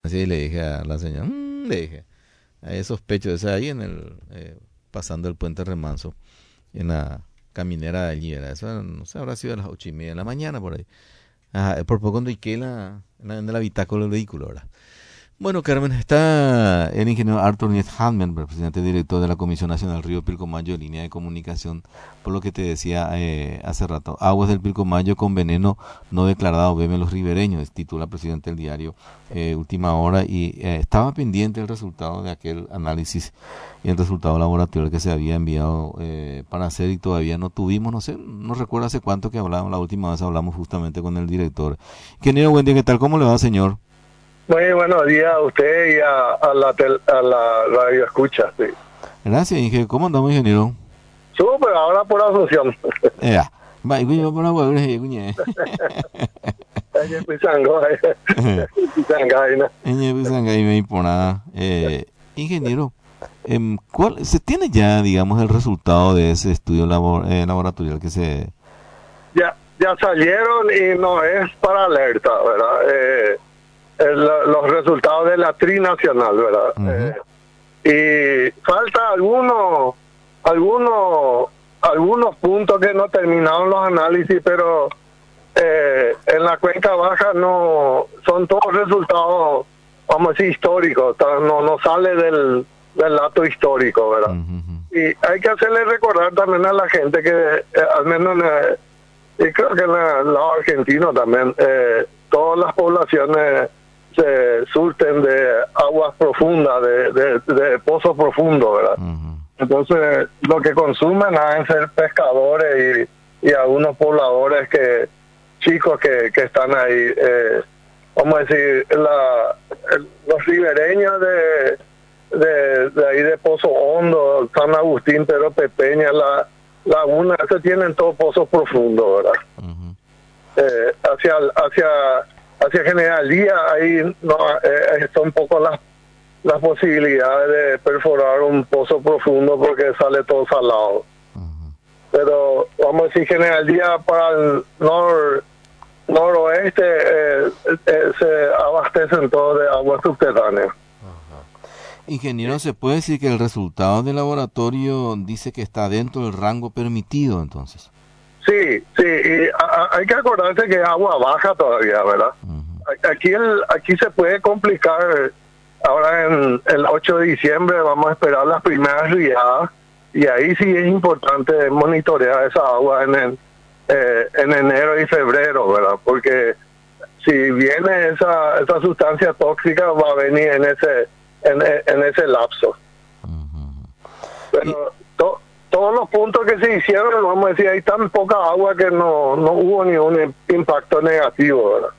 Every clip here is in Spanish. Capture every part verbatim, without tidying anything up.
y le dije a la señora, mmm, le dije, hay sospecho, o sea, ahí en el, eh, pasando el puente Remanso, en la caminera de allí, ¿verdad? Eso, no sé, habrá sido a las ocho y media de la mañana, por ahí. Ajá, por poco cuando en la, en la, en el habitáculo del vehículo, ¿verdad? Bueno, Carmen, está el ingeniero Arthur Niet Handman, presidente director de la Comisión Nacional Río Pilcomayo, línea de comunicación, por lo que te decía eh, hace rato, aguas del Pilcomayo con veneno no declarado, beben los ribereños, titula el presidente del diario eh, Última Hora, y eh, estaba pendiente el resultado de aquel análisis y el resultado laboratorial que se había enviado eh, para hacer y todavía no tuvimos, no sé, no recuerdo hace cuánto que hablamos, la última vez hablamos justamente con el director. Ingeniero, buen día, ¿qué tal? ¿Cómo le va, señor? Muy buenos días a usted y a, a, la, tel, a la radio escucha, sí. Gracias, ingeniero. ¿Cómo andamos, ingeniero? Súper, ahora por Asunción. Ya. Va, y yo por la hueá, y cuñe. Ella pisangó, ella pisangaina. Ella pisangaina, me impona. Eh, ingeniero, eh, ¿cuál se tiene ya, digamos, el resultado de ese estudio labor, eh, laboratorial que se... Ya, ya salieron y no es para alerta, ¿verdad? Eh, el, los resultados de la trinacional, ¿verdad? Uh-huh. Eh, y falta algunos, algunos, algunos puntos que no terminaron los análisis, pero eh, en la cuenca baja no son todos resultados, vamos a decir, históricos, no, no sale del, del dato histórico, ¿verdad? Uh-huh. Y hay que hacerle recordar también a la gente que, eh, al menos en el, y creo que en el lado argentino también, eh, todas las poblaciones se surten de aguas profundas, de, de, de pozos profundos, ¿verdad? Uh-huh. Entonces, lo que consumen deben ser pescadores y, y algunos pobladores que chicos que, que están ahí, eh, vamos a decir, la, el, los ribereños de, de, de ahí de Pozo Hondo, San Agustín, Pedro Pepeña, la laguna, se tienen todos pozos profundos, ¿verdad? Uh-huh. Eh, hacia hacia hacia General Díaz, ahí no, eh, son poco las las posibilidades de perforar un pozo profundo porque sale todo salado. Uh-huh. Pero vamos a decir, General Díaz para el nor, noroeste eh, eh, se abastecen todos de agua subterránea. Uh-huh. Ingeniero, ¿se puede decir que el resultado del laboratorio dice que está dentro del rango permitido entonces? Sí, sí, y a, a, hay que acordarse que es agua baja todavía, ¿verdad? Uh-huh. Aquí el, aquí se puede complicar. Ahora en el ocho de diciembre vamos a esperar las primeras riadas y ahí sí es importante monitorear esa agua en el, eh, en enero y febrero, ¿verdad? Porque si viene esa esa sustancia tóxica va a venir en ese en, en ese lapso. Uh-huh. Pero to, todos los puntos que se hicieron, vamos a decir, hay tan poca agua que no no hubo ni un impacto negativo, ¿verdad?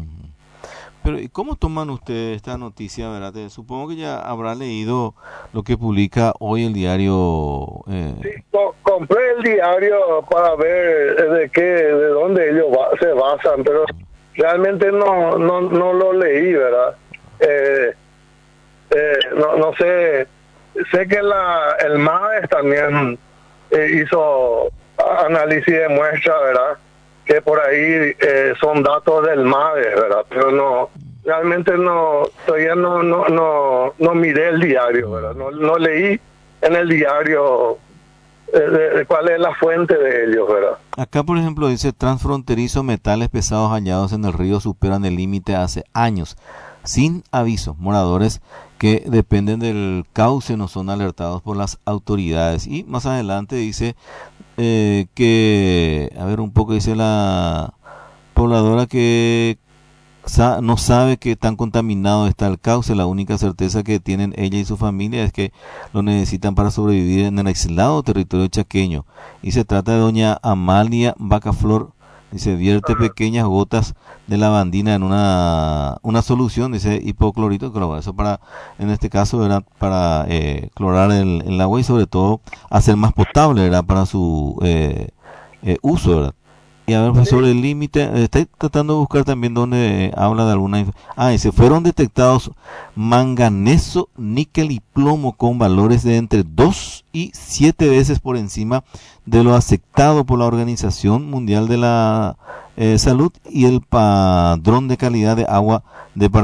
Pero ¿y cómo toman ustedes esta noticia, verdad? Supongo que ya habrá leído lo que publica hoy el diario. Eh... Sí, co- compré el diario para ver de qué, de dónde ellos va- se basan, pero realmente no no no lo leí, ¿verdad? Eh, eh, no no sé, sé que la el MADES también eh, hizo análisis de muestra, ¿verdad? Que por ahí eh, son datos del MADES, ¿verdad? Pero no, realmente no, todavía no no no no miré el diario, ¿verdad? No, no leí en el diario eh, de, de cuál es la fuente de ellos, ¿verdad? Acá, por ejemplo, dice transfronterizo, metales pesados hallados en el río superan el límite hace años, sin aviso. Moradores que dependen del cauce no son alertados por las autoridades. Y más adelante dice eh, que, a ver un poco, dice la pobladora que sa- no sabe que tan contaminado está el cauce. La única certeza que tienen ella y su familia es que lo necesitan para sobrevivir en el aislado territorio chaqueño. Y se trata de doña Amalia Bacaflor. Dice, vierte pequeñas gotas de lavandina en una una solución, dice hipoclorito, eso para, en este caso era para eh, clorar el, el agua y sobre todo hacer más potable, era para su eh, eh, uso, ¿verdad? Y a ver, pues, sobre el límite, eh, estoy tratando de buscar también donde eh, habla de alguna... Ah, dice, fueron detectados manganeso, níquel y plomo con valores de entre dos y siete veces por encima de lo aceptado por la Organización Mundial de la eh, Salud y el Padrón de Calidad de Agua de Paraguay.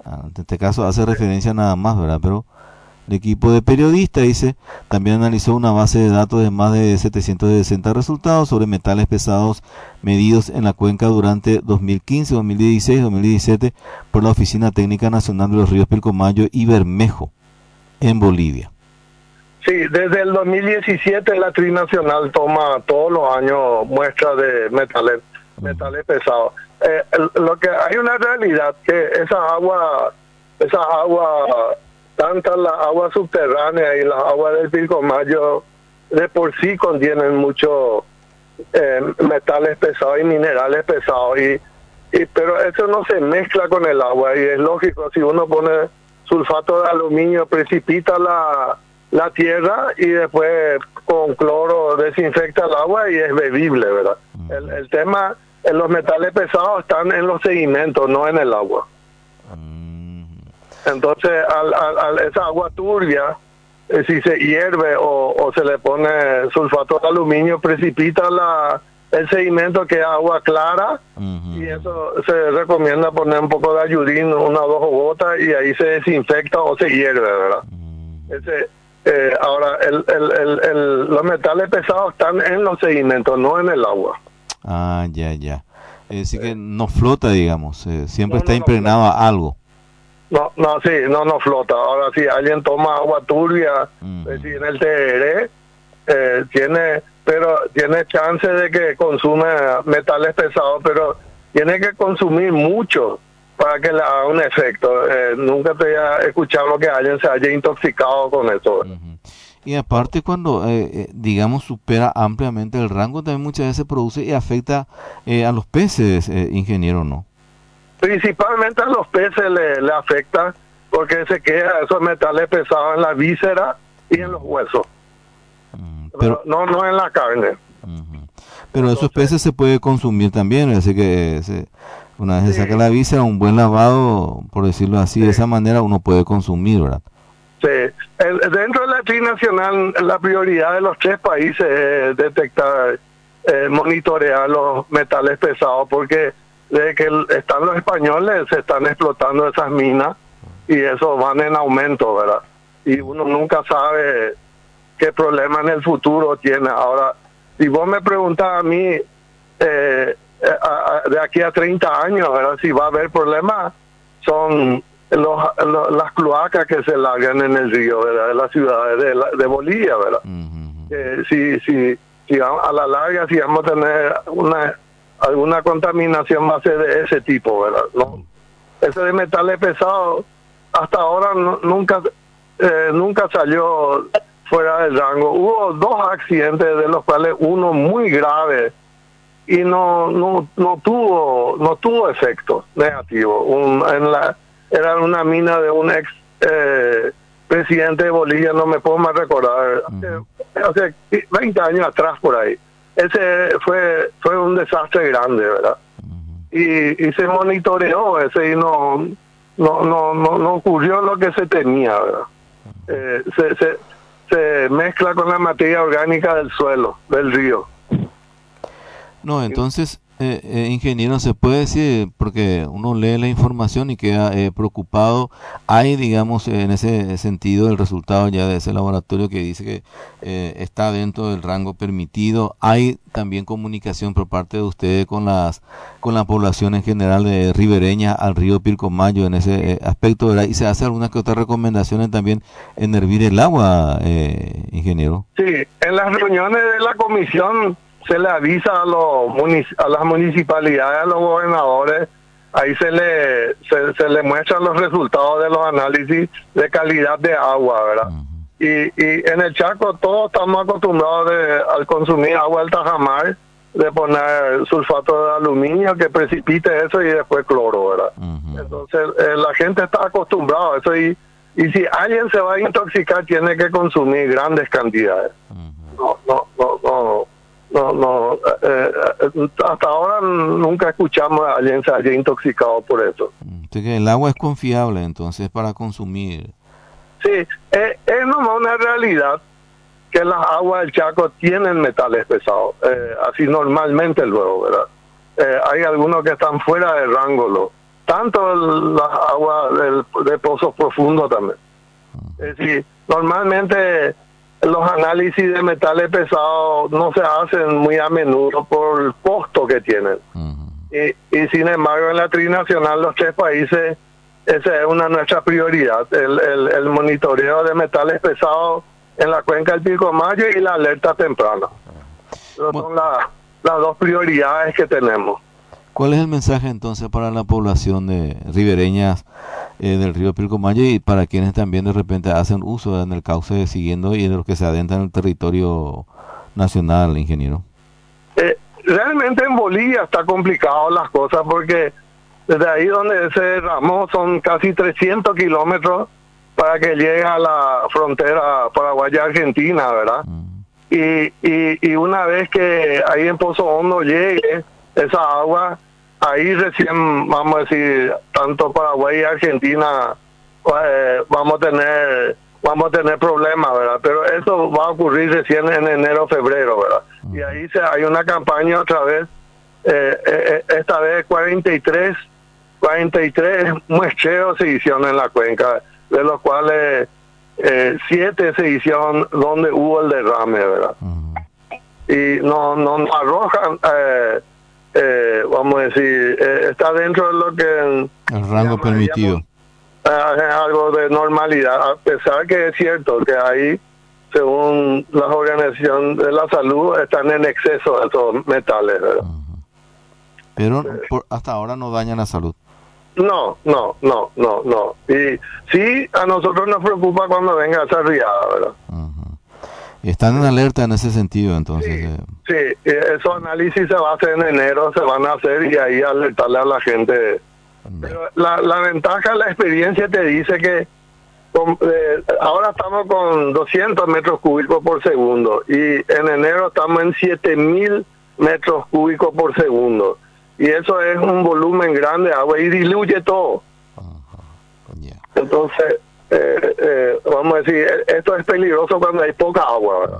En este caso hace referencia nada más, ¿verdad? Pero el equipo de periodistas, dice, también analizó una base de datos de más de setecientos sesenta resultados sobre metales pesados medidos en la cuenca durante dos mil quince, dos mil dieciséis, dos mil diecisiete por la Oficina Técnica Nacional de los Ríos Pilcomayo y Bermejo en Bolivia. Sí, desde el dos mil diecisiete la Trinacional toma todos los años muestras de metales, uh-huh. metales pesados. Eh, lo que hay una realidad que esa agua, esa agua tanto las aguas subterráneas y las aguas del Pilcomayo de por sí contienen muchos eh, metales pesados y minerales pesados, y, y pero eso no se mezcla con el agua, y es lógico, si uno pone sulfato de aluminio precipita la, la tierra y después con cloro desinfecta el agua y es bebible, ¿verdad? El, el tema, en los metales pesados están en los sedimentos, no en el agua. Entonces, al, al, al esa agua turbia, eh, si se hierve o, o se le pone sulfato de aluminio, precipita la, el sedimento, que es agua clara, uh-huh. y eso se recomienda poner un poco de ayudín, una o dos gotas, y ahí se desinfecta o se hierve, ¿verdad? Uh-huh. Ese, eh, ahora, el, el, el, el, los metales pesados están en los sedimentos, no en el agua. Ah, ya, ya. Es decir, que no flota, digamos, eh, siempre no, está no, impregnado no a algo. No, no, sí, no, no flota. Ahora, si alguien toma agua turbia, uh-huh. es decir, en el tereré, eh, tiene, pero tiene chance de que consume metales pesados, pero tiene que consumir mucho para que le haga un efecto. Eh, nunca te he escuchado que alguien se haya intoxicado con eso. Uh-huh. Y aparte, cuando, eh, eh, digamos, supera ampliamente el rango, también muchas veces produce y afecta eh, a los peces, eh, ingeniero, ¿no? Principalmente a los peces le, le afecta porque se queda esos metales pesados en la víscera y en los huesos, uh-huh. pero, pero no no en la carne. Uh-huh. Pero Entonces, esos peces se puede consumir también, así que se, una vez sí. se saca la víscera, un buen lavado, por decirlo así, sí. de esa manera uno puede consumir, ¿verdad? Sí, el, dentro de la Trinacional la prioridad de los tres países es detectar, eh, monitorear los metales pesados, porque desde que están los españoles se están explotando esas minas y eso van en aumento, ¿verdad? Y uno nunca sabe qué problema en el futuro tiene. Ahora, si vos me preguntas a mí, eh, a, a, de aquí a treinta años, ¿verdad? Si va a haber problemas, son los, los, las cloacas que se largan en el río, ¿verdad? De las ciudades de, la, de Bolivia, ¿verdad? Uh-huh. Eh, si, si, si a la larga, si vamos a tener una... alguna contaminación va a ser de ese tipo, ¿verdad? No, ese de metales pesados hasta ahora no, nunca eh, nunca salió fuera del rango. Hubo dos accidentes, de los cuales uno muy grave y no no no tuvo no tuvo efecto negativo. Un, en la era una mina de un ex eh, presidente de Bolivia, no me puedo más recordar, uh-huh. hace, hace veinte años atrás por ahí. Ese fue fue un desastre grande, ¿verdad? Uh-huh. Y, y se monitoreó ese y no no no no, no ocurrió lo que se temía, ¿verdad? Uh-huh. Eh, se, se se mezcla con la materia orgánica del suelo, del río. No, entonces, eh, eh, ingeniero, se puede decir, porque uno lee la información y queda eh, preocupado, hay, digamos, en ese sentido, el resultado ya de ese laboratorio que dice que eh, está dentro del rango permitido. Hay también comunicación por parte de ustedes con las con la población en general de ribereña al río Pilcomayo en ese eh, aspecto, ¿verdad? Y se hace algunas que otras recomendaciones también en hervir el agua, eh, ingeniero. Sí, en las reuniones de la comisión se le avisa a los munic- a las municipalidades, a los gobernadores, ahí se le se, se le muestran los resultados de los análisis de calidad de agua, ¿verdad? Uh-huh. Y, y en el Chaco todos estamos acostumbrados de, al consumir agua del tajamar, de poner sulfato de aluminio que precipite eso y después cloro, ¿verdad? Uh-huh. Entonces eh, la gente está acostumbrada a eso, y, y si alguien se va a intoxicar tiene que consumir grandes cantidades. Uh-huh. No, no, no, no. No, no, eh, hasta ahora nunca escuchamos a alguien se haya intoxicado por eso. Entonces, el agua es confiable, entonces, para consumir. Sí, eh, es nomás una realidad que las aguas del Chaco tienen metales pesados, eh, así normalmente luego, ¿verdad? Eh, hay algunos que están fuera del rango, lo, tanto la agua del, de pozos profundos también. Es decir, normalmente los análisis de metales pesados no se hacen muy a menudo por el costo que tienen. Uh-huh. y, y sin embargo en la trinacional los tres países, esa es una de nuestras prioridades, el, el, el monitoreo de metales pesados en la cuenca del Pilcomayo y la alerta temprana. Esas son la, las dos prioridades que tenemos. ¿Cuál es el mensaje entonces para la población de ribereñas eh, del río Pilcomayo y para quienes también de repente hacen uso en el cauce siguiendo y de los que se adentran en el territorio nacional, ingeniero? Eh, realmente en Bolivia está complicado las cosas porque desde ahí donde se derramó son casi trescientos kilómetros para que llegue a la frontera paraguaya-argentina, ¿verdad? Mm. Y, y, y una vez que ahí en Pozo Hondo llegue esa agua, ahí recién, vamos a decir, tanto Paraguay y Argentina eh, vamos a tener vamos a tener problemas, ¿verdad? Pero eso va a ocurrir recién en enero, febrero, ¿verdad? Mm. Y ahí se, hay una campaña otra vez, eh, eh, esta vez cuarenta y tres muestreos se hicieron en la cuenca, de los cuales eh, siete se hicieron donde hubo el derrame, ¿verdad? Mm. Y no, no, no arrojan... Eh, Eh, vamos a decir, eh, está dentro de lo que... El rango permitido. Eh, algo de normalidad, a pesar que es cierto que ahí, según la Organización de la Salud, están en exceso de esos metales, ¿verdad? Uh-huh. Pero eh, por, hasta ahora no dañan la salud. No, no, no, no, no. Y sí, a nosotros nos preocupa cuando venga esa riada, ¿verdad? Uh-huh. Están en alerta en ese sentido, entonces. Sí, eh. sí, esos análisis se va a hacer en enero, se van a hacer y ahí alertarle a la gente. Pero la, la ventaja, la experiencia te dice que con, eh, ahora estamos con doscientos metros cúbicos por segundo y en enero estamos en siete mil metros cúbicos por segundo. Y eso es un volumen grande de agua y diluye todo. Uh-huh. Yeah. Entonces... Eh, eh, vamos a decir, esto es peligroso cuando hay poca agua, ¿verdad?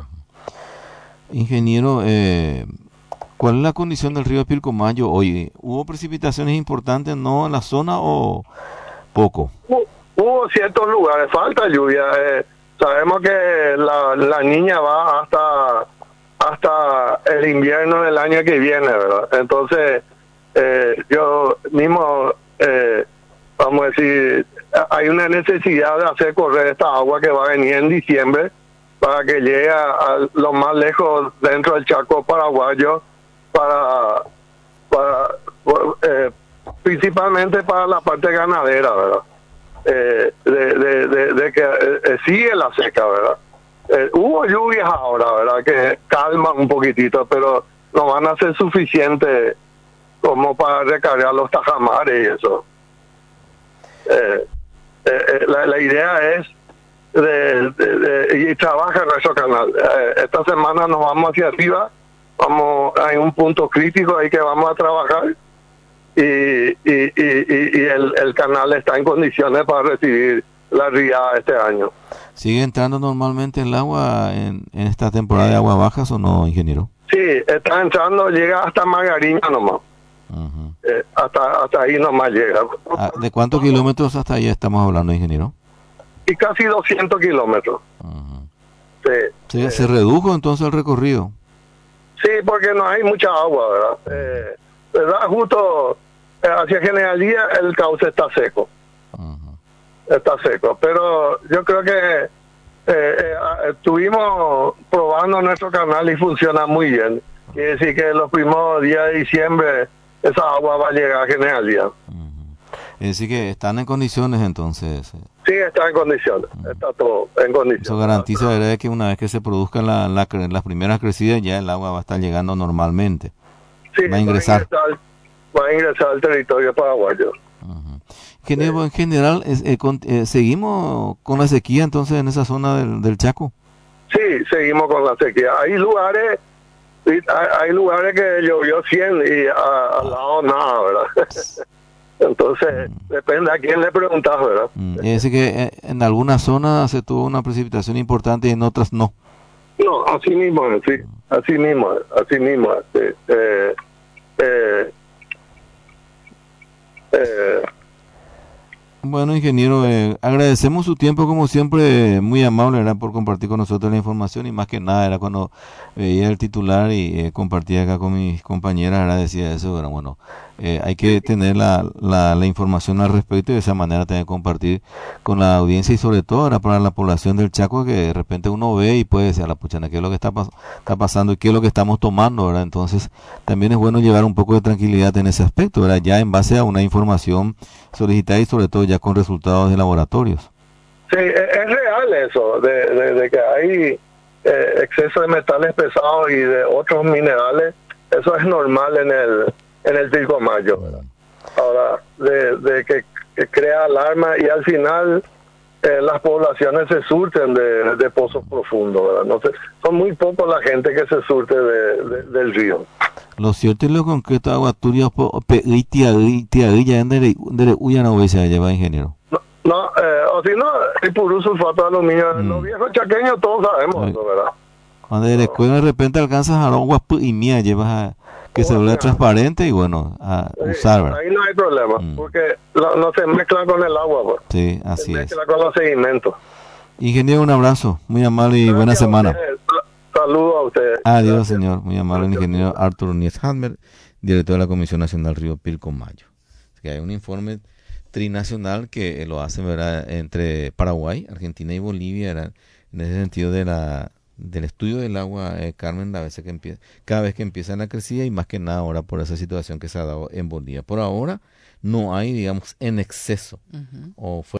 Ingeniero, eh, ¿cuál es la condición del río Pilcomayo hoy? ¿Hubo precipitaciones importantes, no en la zona o poco? Hubo, hubo ciertos lugares, falta lluvia. Eh, sabemos que la, la niña va hasta hasta el invierno del año que viene, ¿verdad? Entonces, eh, yo mismo, eh, vamos a decir, hay una necesidad de hacer correr esta agua que va a venir en diciembre para que llegue a, a lo más lejos dentro del Chaco paraguayo, para, para eh, principalmente para la parte ganadera, ¿verdad? Eh, de, de, de, de que eh, sigue la seca, ¿verdad? Eh, hubo lluvias ahora, ¿verdad? Que calman un poquitito, pero no van a ser suficientes como para recargar los tajamares y eso. Eh, Eh, la, la idea es de, de, de, y trabaja en nuestro canal. Eh, esta semana nos vamos hacia arriba, vamos, hay un punto crítico ahí que vamos a trabajar y, y, y, y el, el canal está en condiciones para recibir la riada este año. ¿Sigue entrando normalmente el agua en, en esta temporada de aguas bajas o no, ingeniero? Sí, está entrando, llega hasta Margarina nomás. Uh-huh. Eh, hasta hasta ahí nomás llega. ¿De cuántos kilómetros hasta ahí estamos hablando, ingeniero? Y casi doscientos kilómetros. Uh-huh. Sí, ¿Se, eh, ¿Se redujo entonces el recorrido? Sí, porque no hay mucha agua, ¿verdad? Eh, ¿verdad? Justo eh, hacia Generalía el cauce está seco. Uh-huh. Está seco, pero yo creo que eh, eh, estuvimos probando nuestro canal y funciona muy bien. Quiere decir que los primeros días de diciembre esa agua va a llegar a Generalía. Uh-huh. Es decir que están en condiciones entonces. Sí, está en condiciones, uh-huh. Está todo en condiciones. Eso garantiza, ¿verdad?, que una vez que se produzcan la, la, las primeras crecidas ya el agua va a estar llegando normalmente. Sí, va a ingresar. Va a ingresar, va a ingresar al territorio paraguayo. Uh-huh. Genero, sí. En general, es, eh, con, eh, ¿seguimos con la sequía entonces en esa zona del, del Chaco? Sí, seguimos con la sequía. Hay lugares... Hay, hay lugares que llovió cien y a, al lado nada, ¿verdad? Entonces, mm. depende a quién le preguntas, ¿verdad? Mm. Es decir que en algunas zonas se tuvo una precipitación importante y en otras no. No, así mismo, sí, así mismo, así mismo. Sí. Eh, eh, Eh, Bueno, ingeniero, eh, agradecemos su tiempo como siempre, muy amable, ¿verdad? Por compartir con nosotros la información y más que nada era cuando veía el titular y eh, compartía acá con mis compañeras, ¿verdad? Decía eso, pero bueno, eh, hay que tener la, la, la información al respecto y de esa manera también compartir con la audiencia y sobre todo ahora para la población del Chaco que de repente uno ve y puede decir a la puchana qué es lo que está, pas está pasando y qué es lo que estamos tomando, ¿verdad? Entonces también es bueno llevar un poco de tranquilidad en ese aspecto, ¿verdad? Ya en base a una información solicitada y sobre todo ya con resultados de laboratorios. sí, es, es real eso, de, de, de que hay eh, exceso de metales pesados y de otros minerales, eso es normal en el en el Pilcomayo, ¿verdad? Ahora, de, de que, que crea alarma y al final eh, las poblaciones se surten de, de pozos profundos, ¿verdad? No sé, son muy pocos la gente que se surte de, de, del río. Lo cierto es lo concreto aguaturia y tiaguilla en dere uya no se lleva ingeniero. No, no eh, o si no, el purú sulfato de aluminio, Mm. los viejos chaqueños todos sabemos eso, ¿verdad? Cuando de de repente alcanzas a agua y mía llevas a que se vea transparente y bueno, a Sí, usar, ¿verdad? ahí no hay problema, Mm. porque no, no se mezcla con el agua, pues. Sí, Se así es. mezcla con los sedimentos. Ingeniero, un abrazo, muy amable y buena Gracias a semana. ustedes. Saludos a ustedes. Adiós, Gracias. señor. Muy amable, el Gracias. ingeniero Arthur Nies-Hammer, director de la Comisión Nacional Río Pilcomayo. Que hay un informe trinacional que lo hace, ¿verdad?, entre Paraguay, Argentina y Bolivia, ¿verdad?, en ese sentido de la del estudio del agua, eh, Carmen, a veces que empieza, cada vez que empieza la crecida y más que nada ahora por esa situación que se ha dado en Bolivia. Por ahora no hay, digamos, en exceso Uh-huh. o fue